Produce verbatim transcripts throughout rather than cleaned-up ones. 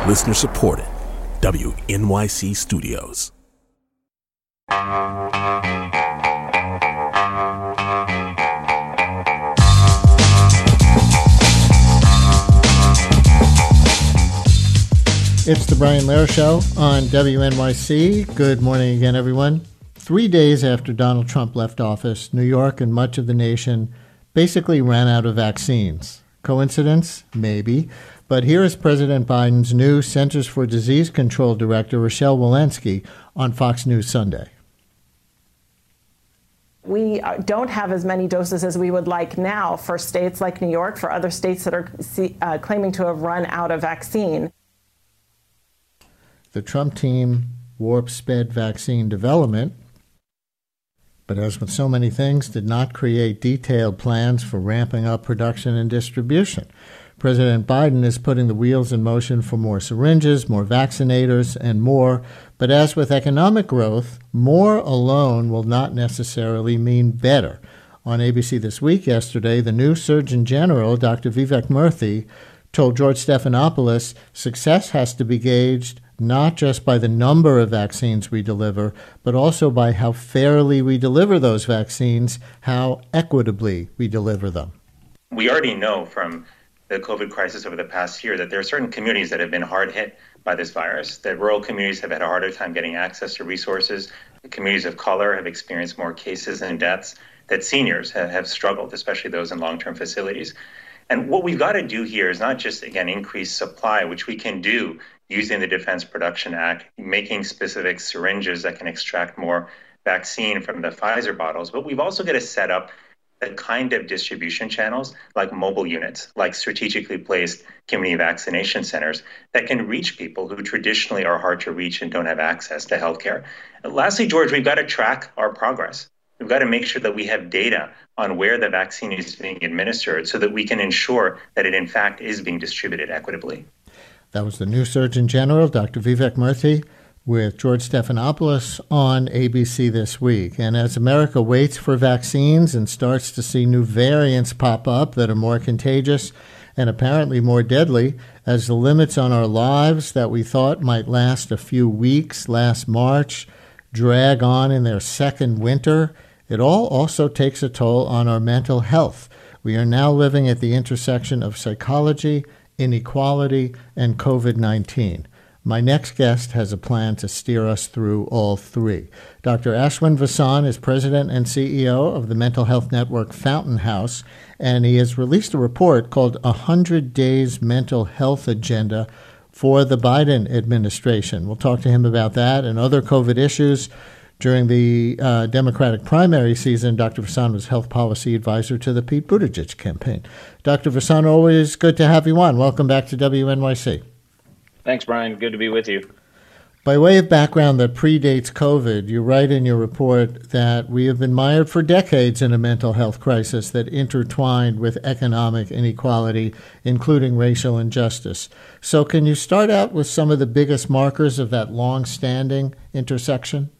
Listener supported. W N Y C Studios. It's the Brian Lehrer Show on W N Y C. Good morning again, everyone. Three days after Donald Trump left office, New York and much of the nation basically ran out of vaccines. Coincidence? Maybe. But here is President Biden's new Centers for Disease Control Director, Rochelle Walensky, on Fox News Sunday. We don't have as many doses as we would like now for states like New York, for other states that are uh, claiming to have run out of vaccine. The Trump team warp-sped vaccine development, but as with so many things, did not create detailed plans for ramping up production and distribution. President Biden is putting the wheels in motion for more syringes, more vaccinators, and more. But as with economic growth, more alone will not necessarily mean better. On A B C This Week yesterday, the new Surgeon General, Doctor Vivek Murthy, told George Stephanopoulos success has to be gauged not just by the number of vaccines we deliver, but also by how fairly we deliver those vaccines, how equitably we deliver them. We already know from the COVID crisis over the past year that there are certain communities that have been hard hit by this virus, that rural communities have had a harder time getting access to resources, the communities of color have experienced more cases and deaths, that seniors have, have struggled, especially those in long-term facilities. And what we've got to do here is not just, again, increase supply, which we can do using the Defense Production Act, making specific syringes that can extract more vaccine from the Pfizer bottles, but we've also got to set up the kind of distribution channels like mobile units, like strategically placed community vaccination centers that can reach people who traditionally are hard to reach and don't have access to healthcare. And lastly, George, we've got to track our progress. We've got to make sure that we have data on where the vaccine is being administered so that we can ensure that it in fact is being distributed equitably. That was the new Surgeon General, Doctor Vivek Murthy, with George Stephanopoulos on A B C This Week. And as America waits for vaccines and starts to see new variants pop up that are more contagious and apparently more deadly, as the limits on our lives that we thought might last a few weeks last March drag on in their second winter, it all also takes a toll on our mental health. We are now living at the intersection of psychology, inequality, and COVID nineteen. My next guest has a plan to steer us through all three. Doctor Ashwin Vasan is president and C E O of the mental health network Fountain House, and he has released a report called one hundred days Mental Health Agenda for the Biden administration. We'll talk to him about that and other COVID issues. During the uh, Democratic primary season, Doctor Vasan was health policy advisor to the Pete Buttigieg campaign. Doctor Vasan, always good to have you on. Welcome back to W N Y C. Thanks, Brian. Good to be with you. By way of background that predates COVID, you write in your report that we have been mired for decades in a mental health crisis that intertwined with economic inequality, including racial injustice. So can you start out with some of the biggest markers of that long-standing intersection?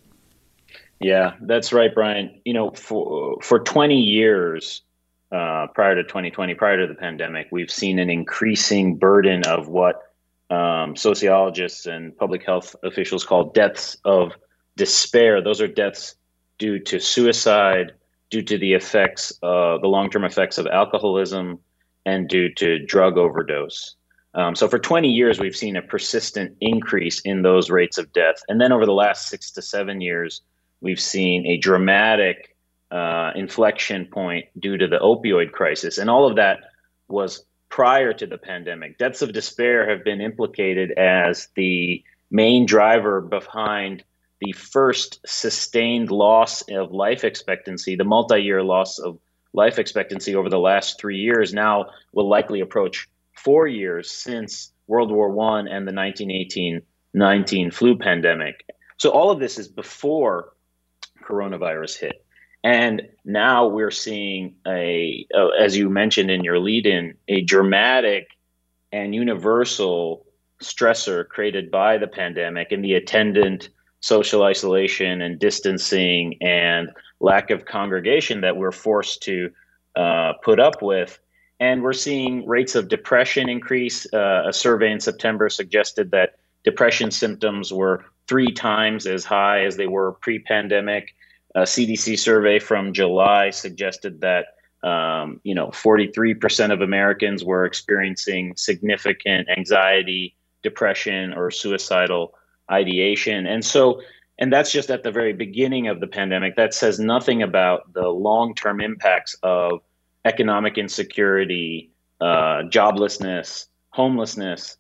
Yeah, that's right, Brian. You know, for for twenty years uh, prior to twenty twenty, prior to the pandemic, we've seen an increasing burden of what um, sociologists and public health officials call deaths of despair. Those are deaths due to suicide, due to the effects, uh, the long-term effects of alcoholism, and due to drug overdose. Um, so for twenty years, we've seen a persistent increase in those rates of death. And then over the last six to seven years, we've seen a dramatic uh, inflection point due to the opioid crisis. And all of that was prior to the pandemic. Deaths of despair have been implicated as the main driver behind the first sustained loss of life expectancy. The multi-year loss of life expectancy over the last three years now will likely approach four years since World War One and the nineteen eighteen nineteen flu pandemic. So all of this is before coronavirus hit. And now we're seeing a, uh, as you mentioned in your lead-in, a dramatic and universal stressor created by the pandemic and the attendant social isolation and distancing and lack of congregation that we're forced to uh, put up with. And we're seeing rates of depression increase. Uh, a survey in September suggested that depression symptoms were three times as high as they were pre-pandemic. A C D C survey from July suggested that um, you know, forty-three percent of Americans were experiencing significant anxiety, depression, or suicidal ideation. And so, and that's just at the very beginning of the pandemic. That says nothing about the long-term impacts of economic insecurity, uh, joblessness, homelessness,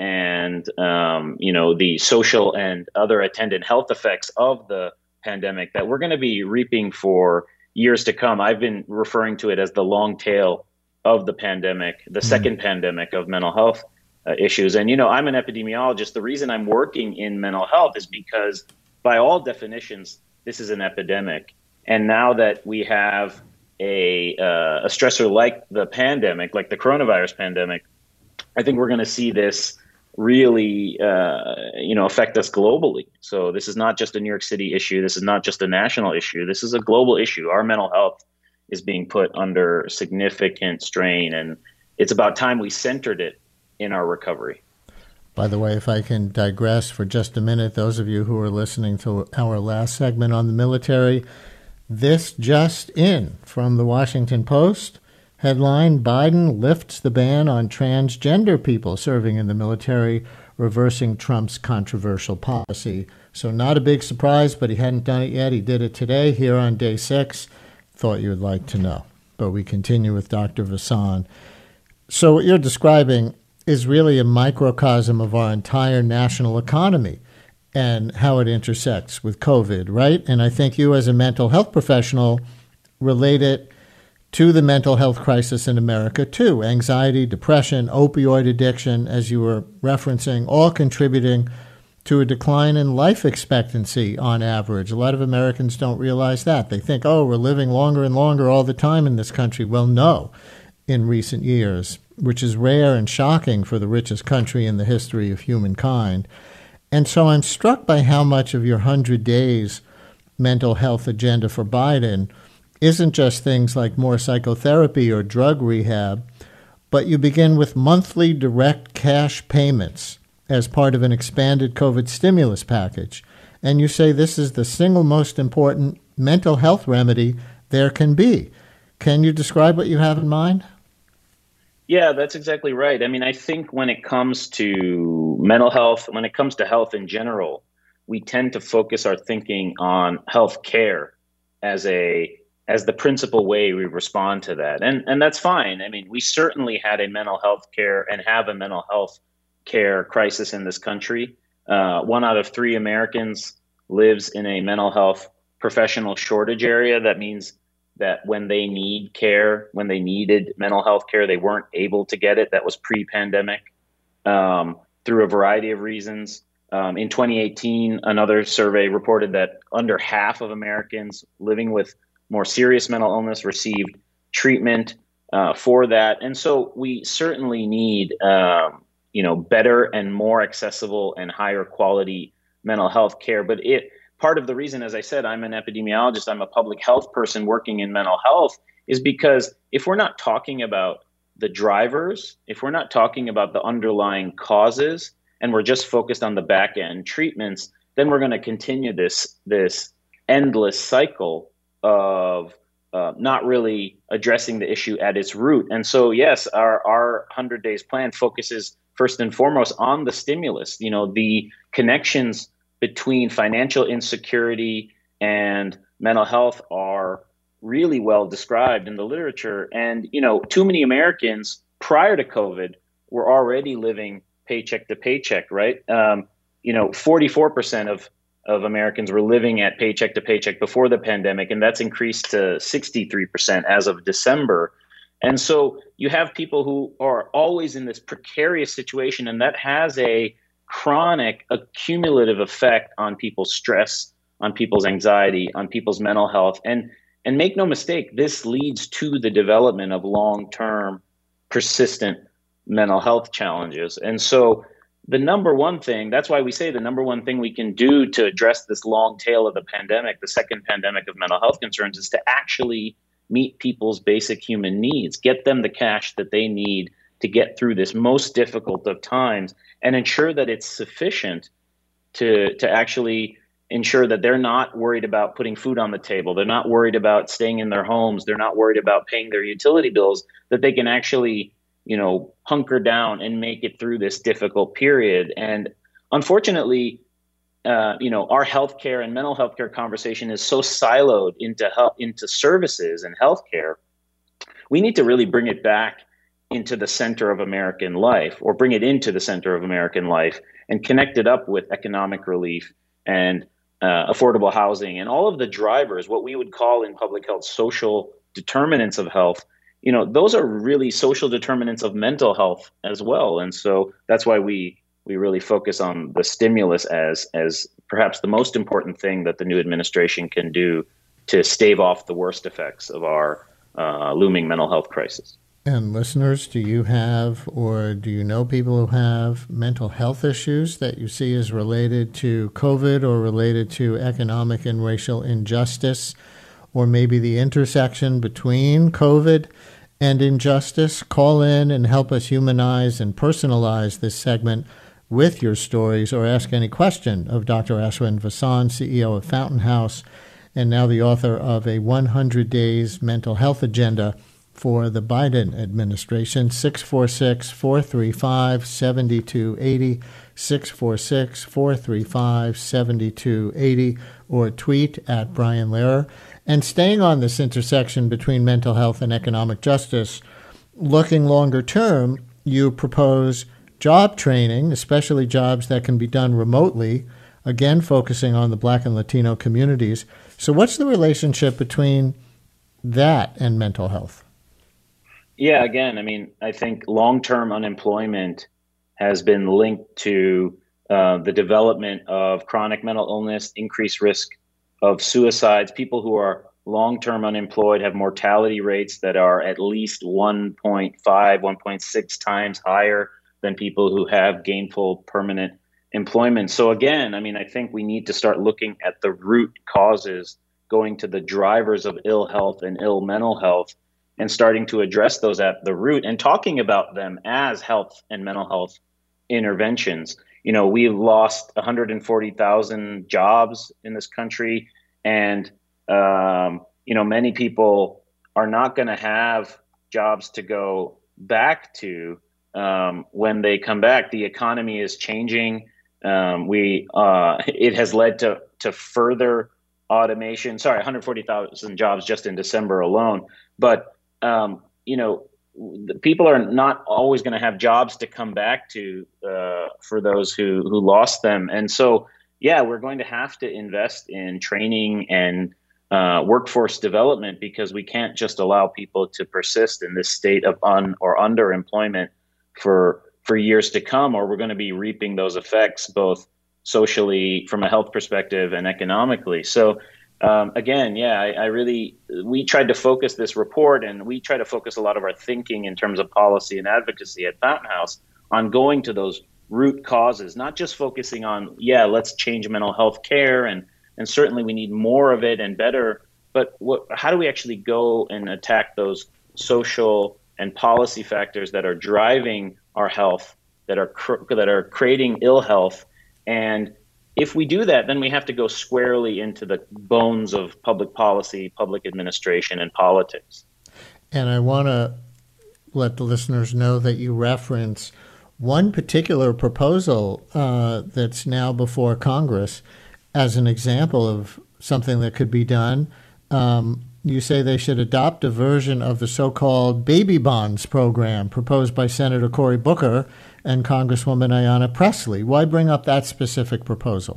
and um, you know, the social and other attendant health effects of the pandemic that we're going to be reaping for years to come. I've been referring to it as the long tail of the pandemic, the mm. second pandemic of mental health uh, issues. And, you know, I'm an epidemiologist. The reason I'm working in mental health is because by all definitions, this is an epidemic. And now that we have a, uh, a stressor like the pandemic, like the coronavirus pandemic, I think we're going to see this really, uh, you know, affect us globally. So this is not just a New York City issue. This is not just a national issue. This is a global issue. Our mental health is being put under significant strain, and it's about time we centered it in our recovery. By the way, if I can digress for just a minute, those of you who are listening to our last segment on the military, this just in from the Washington Post. Headline, Biden lifts the ban on transgender people serving in the military, reversing Trump's controversial policy. So not a big surprise, but he hadn't done it yet. He did it today here on day six. Thought you would like to know. But we continue with Doctor Vasan. So what you're describing is really a microcosm of our entire national economy and how it intersects with COVID, right? And I think you as a mental health professional relate it to the mental health crisis in America, too. Anxiety, depression, opioid addiction, as you were referencing, all contributing to a decline in life expectancy on average. A lot of Americans don't realize that. They think, oh, we're living longer and longer all the time in this country. Well, no, in recent years, which is rare and shocking for the richest country in the history of humankind. And so I'm struck by how much of your one hundred days mental health agenda for Biden isn't just things like more psychotherapy or drug rehab, but you begin with monthly direct cash payments as part of an expanded COVID stimulus package. And you say this is the single most important mental health remedy there can be. Can you describe what you have in mind? Yeah, that's exactly right. I mean, I think when it comes to mental health, when it comes to health in general, we tend to focus our thinking on health care as a as the principal way we respond to that. And and that's fine. I mean, we certainly had a mental health care and have a mental health care crisis in this country. Uh, one out of three Americans lives in a mental health professional shortage area. That means that when they need care, when they needed mental health care, they weren't able to get it. That was pre-pandemic um, through a variety of reasons. Um, in twenty eighteen, another survey reported that under half of Americans living with more serious mental illness received treatment uh, for that. And so we certainly need, um, you know, better and more accessible and higher quality mental health care. But it part of the reason, as I said, I'm an epidemiologist, I'm a public health person working in mental health, is because if we're not talking about the drivers, if we're not talking about the underlying causes, and we're just focused on the back end treatments, then we're going to continue this, this endless cycle of uh, not really addressing the issue at its root. And so, yes, our, our one hundred days plan focuses first and foremost on the stimulus, you know, the connections between financial insecurity and mental health are really well described in the literature. And, you know, too many Americans prior to COVID were already living paycheck to paycheck, right? Um, you know, forty-four percent of of Americans were living at paycheck to paycheck before the pandemic, and that's increased to sixty-three percent as of December. And so you have people who are always in this precarious situation, and that has a chronic accumulative effect on people's stress, on people's anxiety, on people's mental health. And and make no mistake, this leads to the development of long-term, persistent mental health challenges. And so the number one thing, that's why we say the number one thing we can do to address this long tail of the pandemic, the second pandemic of mental health concerns, is to actually meet people's basic human needs, get them the cash that they need to get through this most difficult of times, and ensure that it's sufficient to to actually ensure that they're not worried about putting food on the table. They're not worried about staying in their homes. They're not worried about paying their utility bills, that they can actually, you know, hunker down and make it through this difficult period. And unfortunately, uh, you know, our healthcare and mental health care conversation is so siloed into health, into services and healthcare. We need to really bring it back into the center of American life, or bring it into the center of American life, and connect it up with economic relief and uh, affordable housing and all of the drivers, what we would call in public health social determinants of health. You know, those are really social determinants of mental health as well. And so that's why we we really focus on the stimulus as as perhaps the most important thing that the new administration can do to stave off the worst effects of our uh, looming mental health crisis. And listeners, do you have, or do you know people who have mental health issues that you see as related to COVID or related to economic and racial injustice, or maybe the intersection between COVID and injustice? Call in and help us humanize and personalize this segment with your stories, or ask any question of Doctor Ashwin Vasan, C E O of Fountain House, and now the author of a one hundred days mental health agenda for the Biden administration. Six four six, four three five, seven two eight zero, six four six, four three five, seven two eight zero, or tweet at Brian Lehrer. And staying on this intersection between mental health and economic justice, looking longer term, you propose job training, especially jobs that can be done remotely, again focusing on the Black and Latino communities. So what's the relationship between that and mental health? Yeah, again, I mean, I think long-term unemployment has been linked to uh, the development of chronic mental illness, increased risk of suicides. People who are long-term unemployed have mortality rates that are at least one point five, one point six times higher than people who have gainful permanent employment. So again, I mean, I think we need to start looking at the root causes, going to the drivers of ill health and ill mental health, and starting to address those at the root and talking about them as health and mental health interventions. You know, we've lost one hundred forty thousand jobs in this country, and, um, you know, many people are not going to have jobs to go back to um, when they come back. The economy is changing. Um, we uh, it has led to to further automation. Sorry, one hundred forty thousand jobs just in December alone. But Um, you know, the people are not always going to have jobs to come back to uh, for those who, who lost them. And so, yeah, we're going to have to invest in training and uh, workforce development, because we can't just allow people to persist in this state of un or underemployment for for years to come, or we're going to be reaping those effects both socially from a health perspective and economically. So Um, again, yeah, I, I really, we tried to focus this report, and we try to focus a lot of our thinking in terms of policy and advocacy at Fountain House on going to those root causes, not just focusing on, yeah, let's change mental health care, and, and certainly we need more of it and better, but what, how do we actually go and attack those social and policy factors that are driving our health, that are, cr- that are creating ill health? And if we do that, then we have to go squarely into the bones of public policy, public administration, and politics. And I want to let the listeners know that you reference one particular proposal uh, that's now before Congress as an example of something that could be done. Um, you say they should adopt a version of the so-called baby bonds program proposed by Senator Cory Booker and Congresswoman Ayanna Pressley. Why bring up that specific proposal?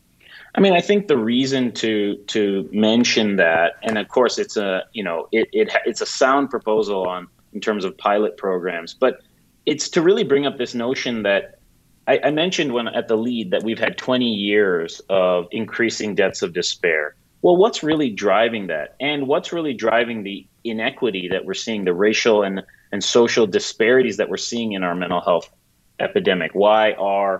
I mean, I think the reason to to mention that, and of course, it's a you know it, it it's a sound proposal on in terms of pilot programs, but it's to really bring up this notion that I, I mentioned when at the lead that we've had twenty years of increasing deaths of despair. Well, what's really driving that, and what's really driving the inequity that we're seeing, the racial and and social disparities that we're seeing in our mental health epidemic? Why are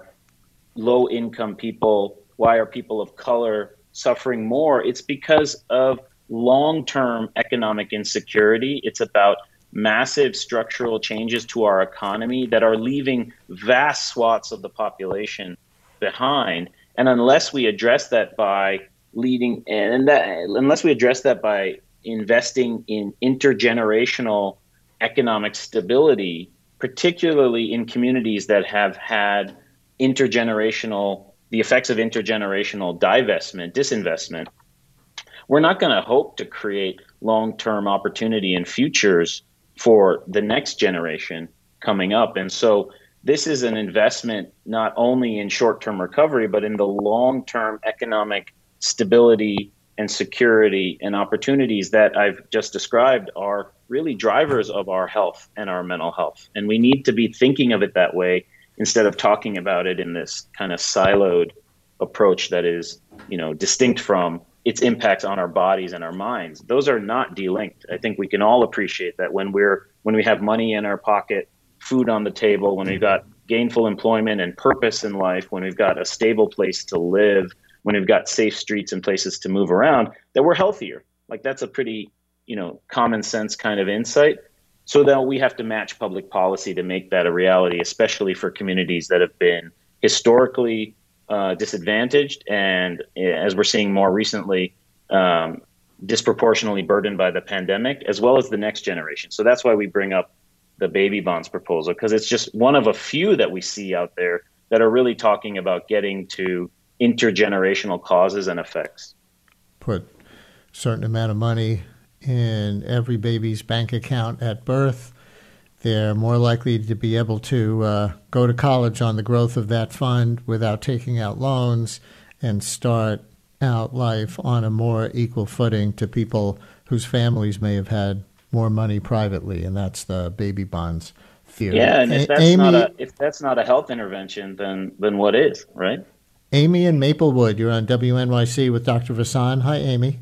low-income people, why are people of color suffering more? It's because of long-term economic insecurity. It's about massive structural changes to our economy that are leaving vast swaths of the population behind. And unless we address that by leading, and that, unless we address that by investing in intergenerational economic stability, particularly in communities that have had intergenerational, the effects of intergenerational divestment, disinvestment, we're not going to hope to create long-term opportunity and futures for the next generation coming up. And so this is an investment not only in short-term recovery, but in the long-term economic stability and security and opportunities that I've just described are really drivers of our health and our mental health. And we need to be thinking of it that way instead of talking about it in this kind of siloed approach that is, you know, distinct from its impacts on our bodies and our minds. Those are not delinked. I think we can all appreciate that when we're when we have money in our pocket, food on the table, when we've got gainful employment and purpose in life, when we've got a stable place to live, when we've got safe streets and places to move around, that we're healthier. Like that's a pretty, you know, common sense kind of insight. So then we have to match public policy to make that a reality, especially for communities that have been historically uh, disadvantaged and, as we're seeing more recently, um, disproportionately burdened by the pandemic, as well as the next generation. So that's why we bring up the baby bonds proposal, because it's just one of a few that we see out there that are really talking about getting to intergenerational causes and effects. Put a certain amount of money in every baby's bank account at birth. They're more likely to be able to uh, go to college on the growth of that fund without taking out loans and start out life on a more equal footing to people whose families may have had more money privately, and that's the baby bonds theory. Yeah, and if that's Amy, not a if that's not a health intervention, then then what is, right? Amy in Maplewood, you're on W N Y C with Doctor Vasan. Hi, Amy.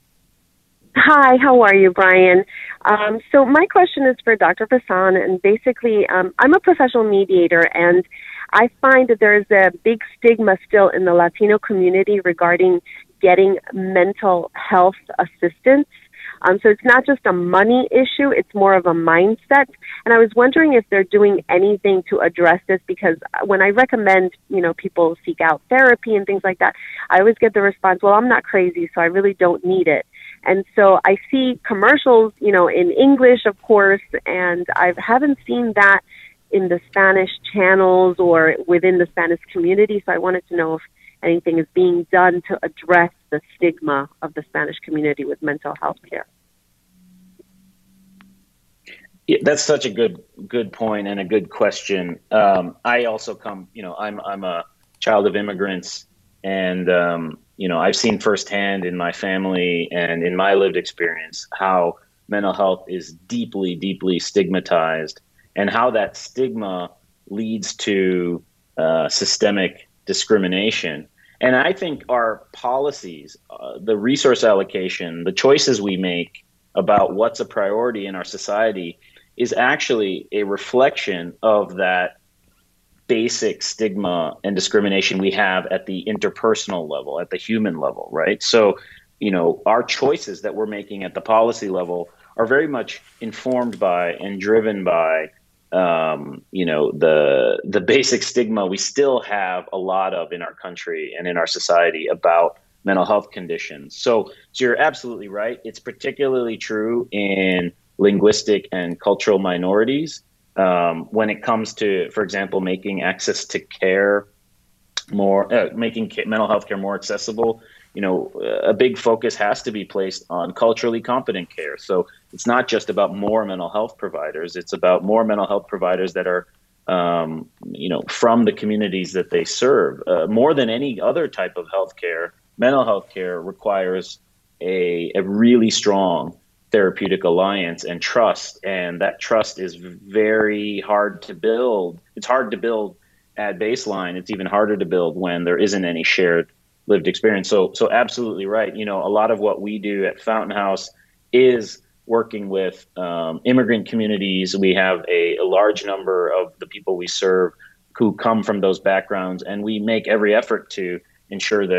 Hi, how are you, Brian? Um, so my question is for Doctor Vasan, and basically um, I'm a professional mediator, and I find that there's a big stigma still in the Latino community regarding getting mental health assistance. Um, so it's not just a money issue, it's more of a mindset. And I was wondering if they're doing anything to address this, because when I recommend, you know, people seek out therapy and things like that, I always get the response, well, I'm not crazy, so I really don't need it. And so I see commercials, you know, in English, of course, and I haven't seen that in the Spanish channels or within the Spanish community. So I wanted to know if anything is being done to address the stigma of the Spanish community with mental health care. Yeah, that's such a good good point and a good question. Um, I also come, you know, I'm I'm a child of immigrants, and um, you know, I've seen firsthand in my family and in my lived experience how mental health is deeply, deeply stigmatized, and how that stigma leads to uh, systemic discrimination. And I think our policies, uh, the resource allocation, the choices we make about what's a priority in our society is actually a reflection of that basic stigma and discrimination we have at the interpersonal level, at the human level, right? So, you know, our choices that we're making at the policy level are very much informed by and driven by Um, you know, the the basic stigma we still have a lot of in our country and in our society about mental health conditions. So, so you're absolutely right. It's particularly true in linguistic and cultural minorities um, when it comes to, for example, making access to care more, uh, making mental health care more accessible. You know, a big focus has to be placed on culturally competent care. So it's not just about more mental health providers. It's about more mental health providers that are, um, you know, from the communities that they serve. Uh, more than any other type of health care, mental health care requires a, a really strong therapeutic alliance and trust. And that trust is very hard to build. It's hard to build at baseline. It's even harder to build when there isn't any shared lived experience. So, so absolutely right. You know, a lot of what we do at Fountain House is working with um, immigrant communities. We have a, a large number of the people we serve who come from those backgrounds, and we make every effort to ensure that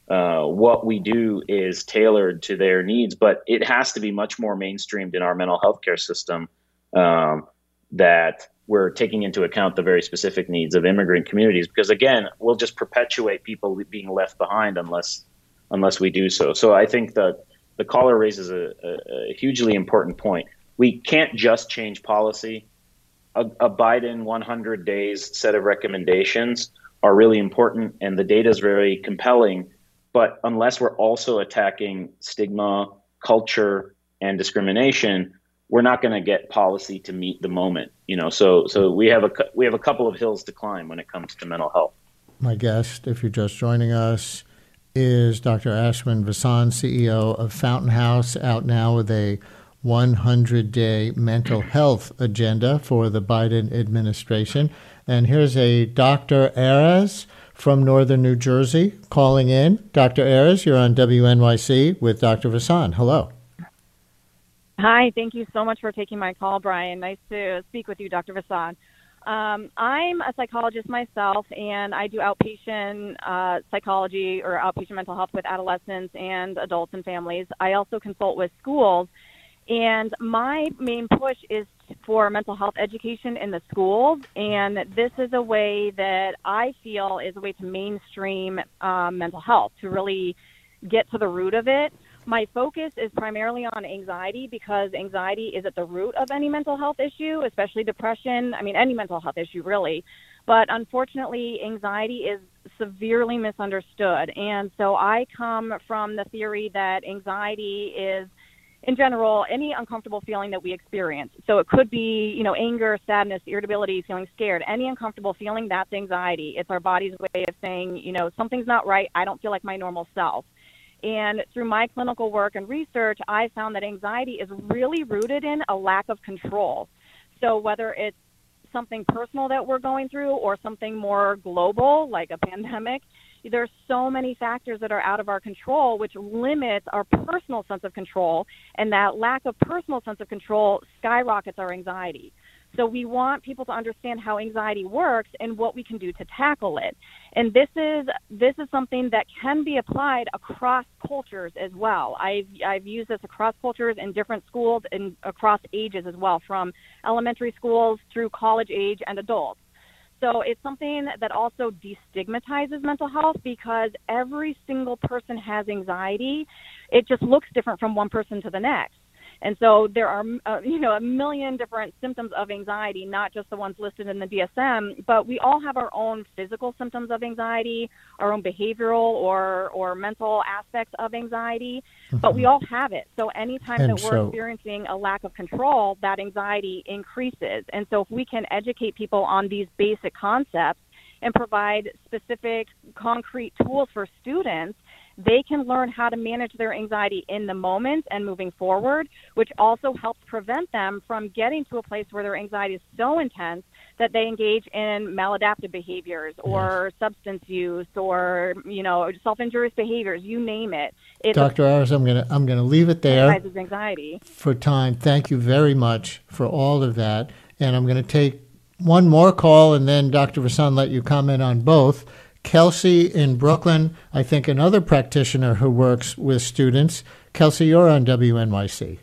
uh, what we do is tailored to their needs, but it has to be much more mainstreamed in our mental health care system, um, that we're taking into account the very specific needs of immigrant communities, because again, we'll just perpetuate people being left behind unless unless we do so. So I think that the caller raises a, a, a hugely important point. We can't just change policy. A, a Biden one hundred days set of recommendations are really important, and the data is very compelling. But unless we're also attacking stigma, culture, and discrimination, we're not going to get policy to meet the moment. You know, so so we have a we have a couple of hills to climb when it comes to mental health. My guest, if you're just joining us, is Doctor Ashwin Vasan, C E O of Fountain House, out now with a one hundred day mental health agenda for the Biden administration. And here's a Doctor Ayres from northern New Jersey calling in. Doctor Ayres, you're on W N Y C with Doctor Vasan. Hello. Hi, thank you so much for taking my call, Brian. Nice to speak with you, Doctor Vasan. Um, I'm a psychologist myself, and I do outpatient uh, psychology or outpatient mental health with adolescents and adults and families. I also consult with schools, and my main push is for mental health education in the schools, and this is a way that I feel is a way to mainstream um, mental health, to really get to the root of it. My focus is primarily on anxiety because anxiety is at the root of any mental health issue, especially depression. I mean, any mental health issue, really. But unfortunately, anxiety is severely misunderstood. And so I come from the theory that anxiety is, in general, any uncomfortable feeling that we experience. So it could be, you know, anger, sadness, irritability, feeling scared. Any uncomfortable feeling, that's anxiety. It's our body's way of saying, you know, something's not right. I don't feel like my normal self. And through my clinical work and research, I found that anxiety is really rooted in a lack of control. So whether it's something personal that we're going through or something more global, like a pandemic, there's so many factors that are out of our control, which limits our personal sense of control. And that lack of personal sense of control skyrockets our anxiety. So we want people to understand how anxiety works and what we can do to tackle it. And this is this is something that can be applied across cultures as well. I've I've used this across cultures in different schools and across ages as well, from elementary schools through college age and adults. So it's something that also destigmatizes mental health because every single person has anxiety. It just looks different from one person to the next. And so there are, uh, you know, a million different symptoms of anxiety, not just the ones listed in the D S M, but we all have our own physical symptoms of anxiety, our own behavioral or, or mental aspects of anxiety, mm-hmm. but we all have it. So anytime and that we're so, experiencing a lack of control, that anxiety increases. And so if we can educate people on these basic concepts and provide specific, concrete tools for students, they can learn how to manage their anxiety in the moment and moving forward, which also helps prevent them from getting to a place where their anxiety is so intense that they engage in maladaptive behaviors or yes. substance use or, you know, self-injurious behaviors, you name it. it Doctor Ayres, I'm going to I'm going to leave it there anxiety. for time. Thank you very much for all of that. And I'm going to take one more call, and then Doctor Vasan let you comment on both. Kelsey in Brooklyn, I think another practitioner who works with students. Kelsey, you're on W N Y C.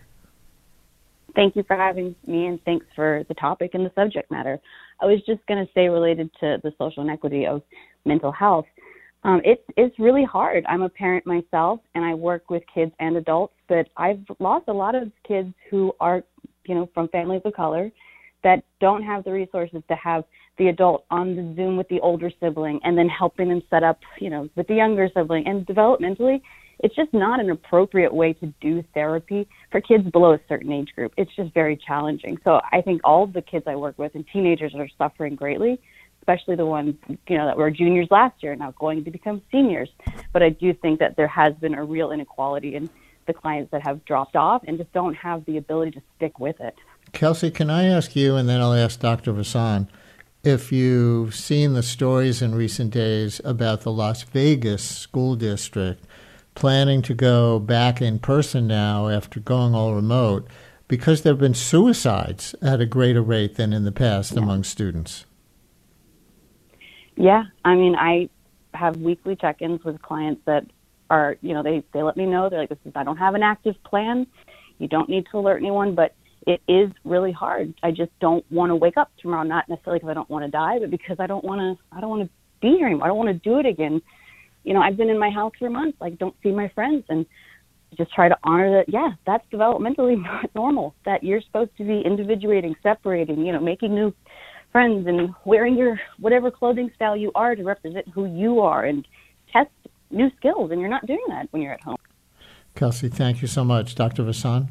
Thank you for having me, and thanks for the topic and the subject matter. I was just going to say, related to the social inequity of mental health, um, it, it's really hard. I'm a parent myself, and I work with kids and adults, but I've lost a lot of kids who are, you know, from families of color that don't have the resources to have the adult on the Zoom with the older sibling and then helping them set up, you know, with the younger sibling. And developmentally, it's just not an appropriate way to do therapy for kids below a certain age group. It's just very challenging. So I think all of the kids I work with and teenagers are suffering greatly, especially the ones, you know, that were juniors last year, now going to become seniors. But I do think that there has been a real inequality in the clients that have dropped off and just don't have the ability to stick with it. Kelsey, can I ask you, and then I'll ask Doctor Vasan, if you've seen the stories in recent days about the Las Vegas school district planning to go back in person now after going all remote because there have been suicides at a greater rate than in the past yeah. among students. Yeah, I mean, I have weekly check-ins with clients that are, you know, they, they let me know. They're like, this is, I don't have an active plan. You don't need to alert anyone, but it is really hard. I just don't want to wake up tomorrow, not necessarily because I don't want to die, but because I don't want to, I don't want to be here anymore. I don't want to do it again. You know, I've been in my house for months, like don't see my friends, and just try to honor that, yeah, that's developmentally not normal, that you're supposed to be individuating, separating, you know, making new friends and wearing your whatever clothing style you are to represent who you are and test new skills, and you're not doing that when you're at home. Kelsey, thank you so much. Doctor Vasan?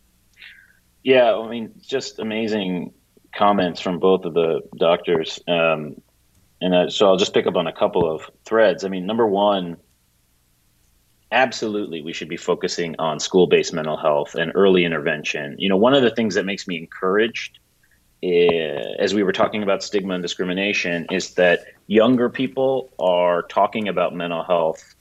Yeah, I mean, just amazing comments from both of the doctors. Um, and uh, so I'll just pick up on a couple of threads. I mean, number one, absolutely, we should be focusing on school-based mental health and early intervention. You know, one of the things that makes me encouraged, is, as we were talking about stigma and discrimination, is that younger people are talking about mental health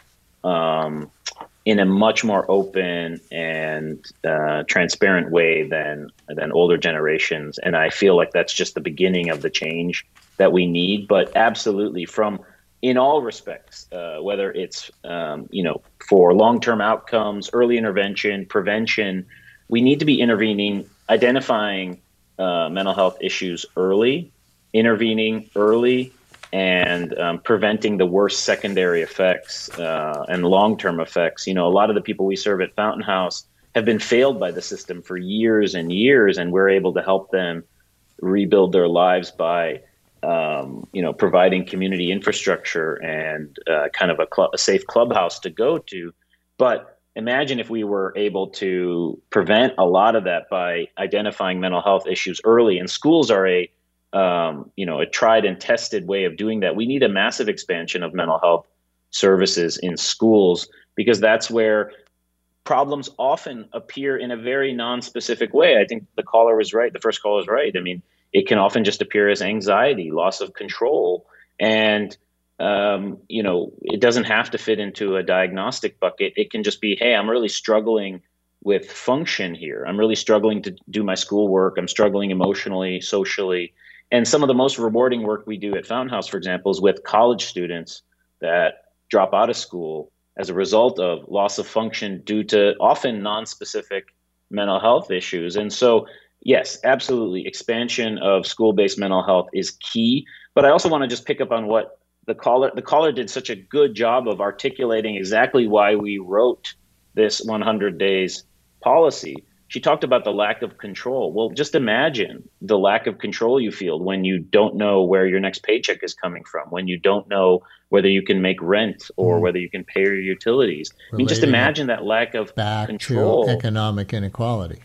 um, in a much more open and uh, transparent way than than older generations. And I feel like that's just the beginning of the change that we need. But absolutely, from in all respects, uh, whether it's, um, you know, for long-term outcomes, early intervention, prevention, we need to be intervening, identifying uh, mental health issues early, intervening early, and um, preventing the worst secondary effects uh, and long-term effects. You know, a lot of the people we serve at Fountain House have been failed by the system for years and years, and we're able to help them rebuild their lives by Um, you know, providing community infrastructure and uh, kind of a, cl- a safe clubhouse to go to. But imagine if we were able to prevent a lot of that by identifying mental health issues early. And schools are a, um, you know, a tried and tested way of doing that. We need a massive expansion of mental health services in schools, because that's where problems often appear in a very non-specific way. I think the caller was right. The first caller was right. I mean, it can often just appear as anxiety, loss of control. And, um, you know, it doesn't have to fit into a diagnostic bucket. It can just be, hey, I'm really struggling with function here. I'm really struggling to do my schoolwork. I'm struggling emotionally, socially. And some of the most rewarding work we do at Fountain House, for example, is with college students that drop out of school as a result of loss of function due to often non-specific mental health issues. And so, yes, absolutely. Expansion of school-based mental health is key. But I also want to just pick up on what the caller, the caller did such a good job of articulating exactly why we wrote this one hundred days policy. She talked about the lack of control. Well, just imagine the lack of control you feel when you don't know where your next paycheck is coming from, when you don't know whether you can make rent or mm. whether you can pay your utilities. Relating I mean, just imagine that lack of back control. To economic inequality.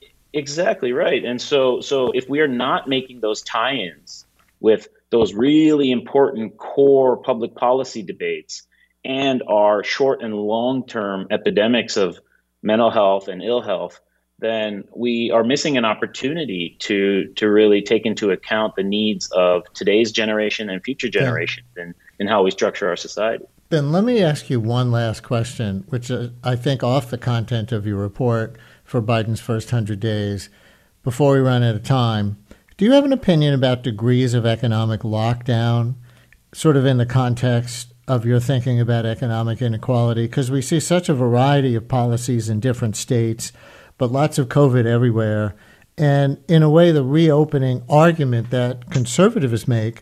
Exactly right. And so so if we are not making those tie-ins with those really important core public policy debates and our short and long-term epidemics of mental health and ill health, then we are missing an opportunity to to really take into account the needs of today's generation and future generations yeah. in, in how we structure our society. Ben, let me ask you one last question, which is, I think, off the content of your report for Biden's first one hundred days. Before we run out of time, do you have an opinion about degrees of economic lockdown, sort of in the context of your thinking about economic inequality? Because we see such a variety of policies in different states, but lots of COVID everywhere. And in a way, the reopening argument that conservatives make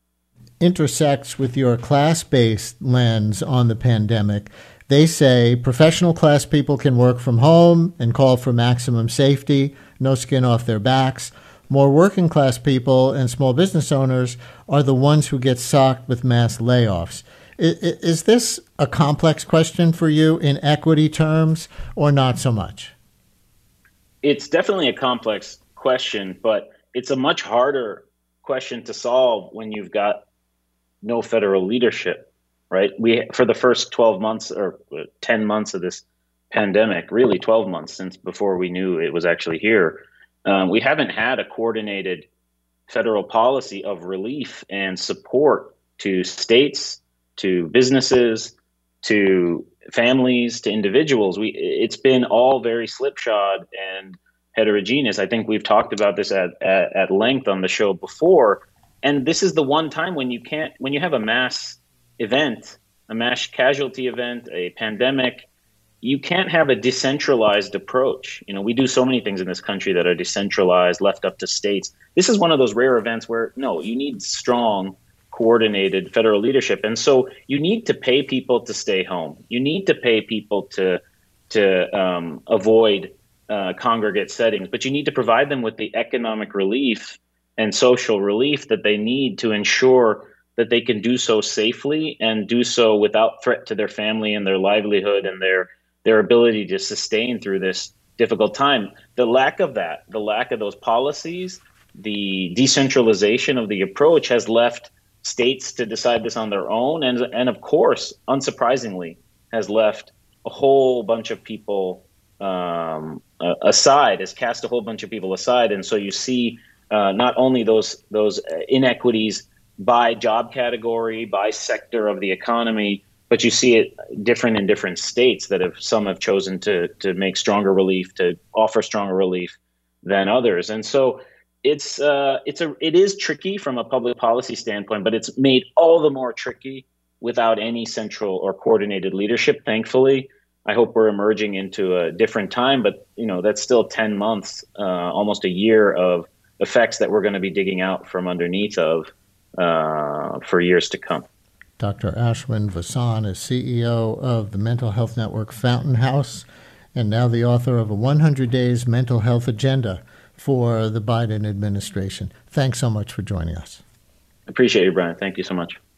intersects with your class-based lens on the pandemic. They say professional class people can work from home and call for maximum safety, no skin off their backs. More working class people and small business owners are the ones who get socked with mass layoffs. Is, is this a complex question for you in equity terms, or not so much? It's definitely a complex question, but it's a much harder question to solve when you've got no federal leadership, right? We, for the first twelve months or ten months of this pandemic, really twelve months since before we knew it was actually here, um, we haven't had a coordinated federal policy of relief and support to states, to businesses, to families, to individuals. We, it's been all very slipshod and heterogeneous. I think we've talked about this at, at, at length on the show before. And this is the one time when you can't, when you have a mass event a mass casualty event, a pandemic, you can't have a decentralized approach. You know, we do so many things in this country that are decentralized, left up to states. This is one of those rare events where, no, you need strong, coordinated federal leadership. And so you need to pay people to stay home. You need to pay people to, to um, avoid uh, congregate settings, but you need to provide them with the economic relief and social relief that they need to ensure that they can do so safely and do so without threat to their family and their livelihood and their their ability to sustain through this difficult time. The lack of that, the lack of those policies, the decentralization of the approach has left states to decide this on their own. And, and of course, unsurprisingly, has left a whole bunch of people um, uh, aside, has cast a whole bunch of people aside. And so you see uh, not only those, those inequities by job category, by sector of the economy, but you see it different in different states that have some have chosen to to make stronger relief, to offer stronger relief than others. And so it's uh, it's a it is tricky from a public policy standpoint, but it's made all the more tricky without any central or coordinated leadership. Thankfully, I hope we're emerging into a different time, but you know that's still ten months, uh, almost a year of effects that we're going to be digging out from underneath of uh, for years to come. Doctor Ashwin Vasan is C E O of the mental health network Fountain House and now the author of a one hundred days mental health agenda for the Biden administration. Thanks so much for joining us. Appreciate you, Brian. Thank you so much.